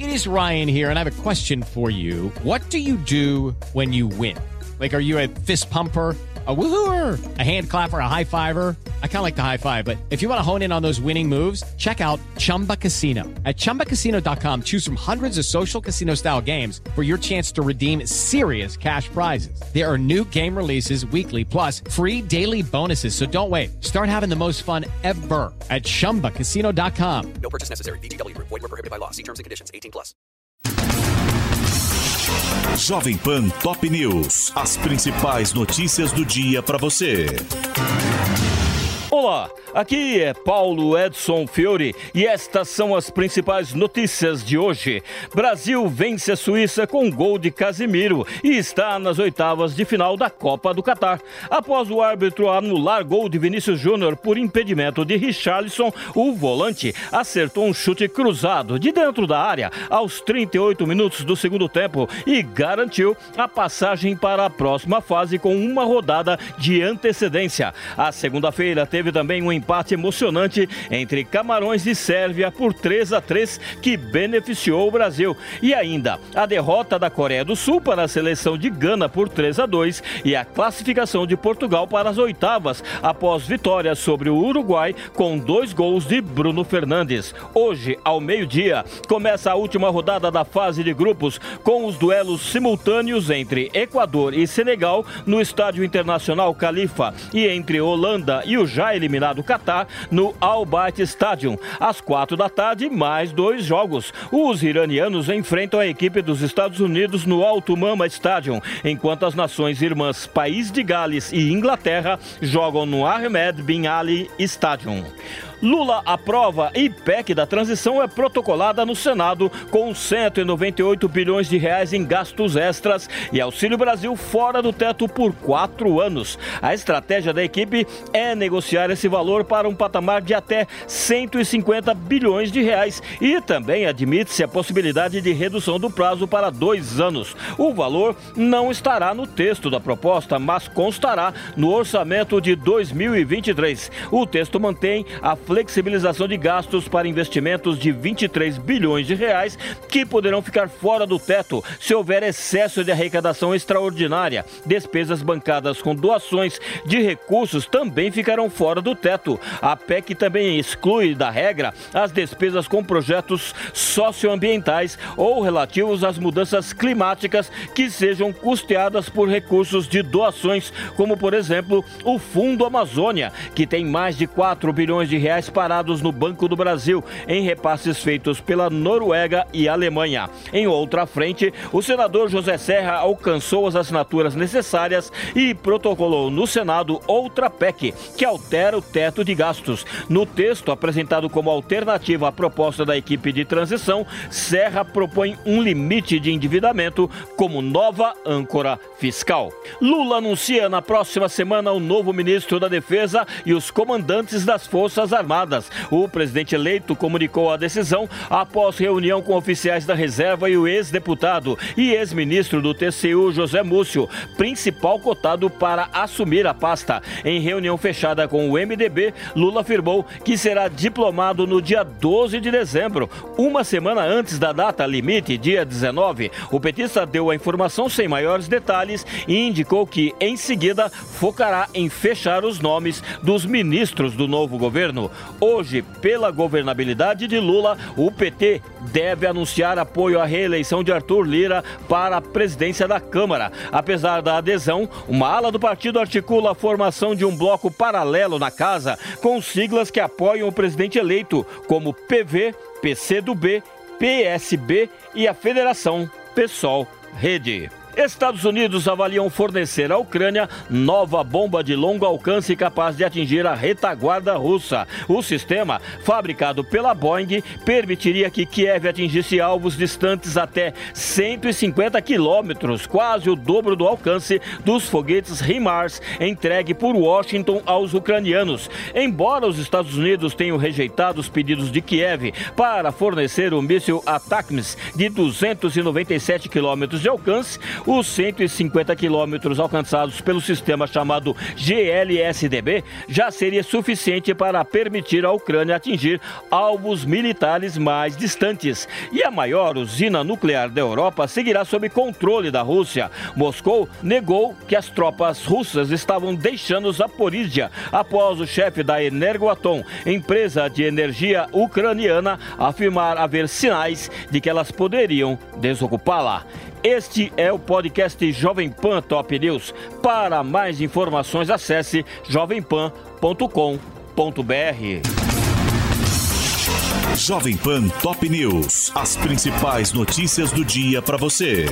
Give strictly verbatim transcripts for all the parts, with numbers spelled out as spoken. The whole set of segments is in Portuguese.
It is Ryan here, and I have a question for you. What do you do when you win? Like, are you a fist pumper, a woohooer, a hand clapper, a high fiver? I kind of like the high five, but if you want to hone in on those winning moves, check out Chumba Casino. At chumba casino dot com, choose from hundreds of social casino style games for your chance to redeem serious cash prizes. There are new game releases weekly, plus free daily bonuses. So don't wait. Start having the most fun ever at chumba casino dot com. No purchase necessary. V G W Group. Void where prohibited by law. See terms and conditions. eighteen plus. Jovem Pan Top News. As principais notícias do dia para você. Olá, aqui é Paulo Edson Fiore e estas são as principais notícias de hoje. Brasil vence a Suíça com um gol de Casemiro e está nas oitavas de final da Copa do Catar. Após o árbitro anular gol de Vinícius Júnior por impedimento de Richarlison, o volante acertou um chute cruzado de dentro da área aos trinta e oito minutos do segundo tempo e garantiu a passagem para a próxima fase com uma rodada de antecedência. A segunda-feira teve Teve também um empate emocionante entre Camarões e Sérvia por três a três, que beneficiou o Brasil. E ainda a derrota da Coreia do Sul para a seleção de Gana por três a dois e a classificação de Portugal para as oitavas após vitória sobre o Uruguai com dois gols de Bruno Fernandes. Hoje, ao meio-dia, começa a última rodada da fase de grupos com os duelos simultâneos entre Equador e Senegal no Estádio Internacional Khalifa e entre Holanda e o já eliminado Catar no Al Bayt Stadium. Às quatro da tarde, mais dois jogos. Os iranianos enfrentam a equipe dos Estados Unidos no Al Tumama Stadium, enquanto as nações irmãs País de Gales e Inglaterra jogam no Ahmed Bin Ali Stadium. Lula aprova e P E C da transição é protocolada no Senado com cento e noventa e oito bilhões de reais em gastos extras e Auxílio Brasil fora do teto por quatro anos. A estratégia da equipe é negociar esse valor para um patamar de até cento e cinquenta bilhões de reais e também admite-se a possibilidade de redução do prazo para dois anos. O valor não estará no texto da proposta, mas constará no orçamento de dois mil e vinte e três. O texto mantém a flexibilização de gastos para investimentos de vinte e três bilhões de reais que poderão ficar fora do teto se houver excesso de arrecadação extraordinária. Despesas bancadas com doações de recursos também ficarão fora do teto. A P E C também exclui da regra as despesas com projetos socioambientais ou relativos às mudanças climáticas que sejam custeadas por recursos de doações, como por exemplo o Fundo Amazônia, que tem mais de quatro bilhões de reais parados no Banco do Brasil em repasses feitos pela Noruega e Alemanha. Em outra frente, o senador José Serra alcançou as assinaturas necessárias e protocolou no Senado outra P E C que altera o teto de gastos. No texto apresentado como alternativa à proposta da equipe de transição, Serra propõe um limite de endividamento como nova âncora fiscal. Lula anuncia na próxima semana o novo ministro da Defesa e os comandantes das Forças Armadas. O presidente eleito comunicou a decisão após reunião com oficiais da reserva e o ex-deputado e ex-ministro do T C U, José Múcio, principal cotado para assumir a pasta. Em reunião fechada com o M D B, Lula afirmou que será diplomado no dia doze de dezembro, uma semana antes da data limite, dia dezenove. O petista deu a informação sem maiores detalhes e indicou que, em seguida, focará em fechar os nomes dos ministros do novo governo. Hoje, pela governabilidade de Lula, o P T deve anunciar apoio à reeleição de Arthur Lira para a presidência da Câmara. Apesar da adesão, uma ala do partido articula a formação de um bloco paralelo na casa, com siglas que apoiam o presidente eleito, como P V, P C do B, P S B e a Federação PSOL Rede. Estados Unidos avaliam fornecer à Ucrânia nova bomba de longo alcance capaz de atingir a retaguarda russa. O sistema, fabricado pela Boeing, permitiria que Kiev atingisse alvos distantes até cento e cinquenta quilômetros, quase o dobro do alcance dos foguetes HIMARS entregue por Washington aos ucranianos. Embora os Estados Unidos tenham rejeitado os pedidos de Kiev para fornecer o míssil ATACMS de duzentos e noventa e sete quilômetros de alcance, Os cento e cinquenta quilômetros alcançados pelo sistema chamado G L S D B já seria suficiente para permitir à Ucrânia atingir alvos militares mais distantes. E a maior usina nuclear da Europa seguirá sob controle da Rússia. Moscou negou que as tropas russas estavam deixando Zaporíжья após o chefe da Energoatom, empresa de energia ucraniana, afirmar haver sinais de que elas poderiam desocupá-la. Este é o podcast Jovem Pan Top News. Para mais informações, acesse jovem pan ponto com ponto b r. Jovem Pan Top News. As principais notícias do dia para você.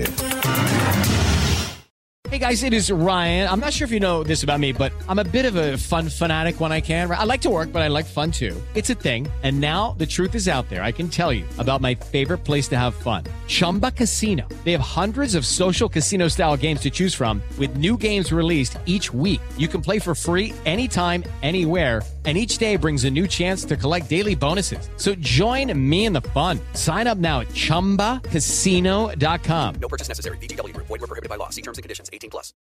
Hey guys, it is Ryan. I'm not sure if you know this about me, but I'm a bit of a fun fanatic when I can. I like to work, but I like fun too. It's a thing. And now the truth is out there. I can tell you about my favorite place to have fun. Chumba Casino. They have hundreds of social casino style games to choose from with new games released each week. You can play for free anytime, anywhere. And each day brings a new chance to collect daily bonuses. So join me in the fun. Sign up now at chumba casino dot com. No purchase necessary. V G W Group. Void where prohibited by law. See terms and conditions. eighteen plus.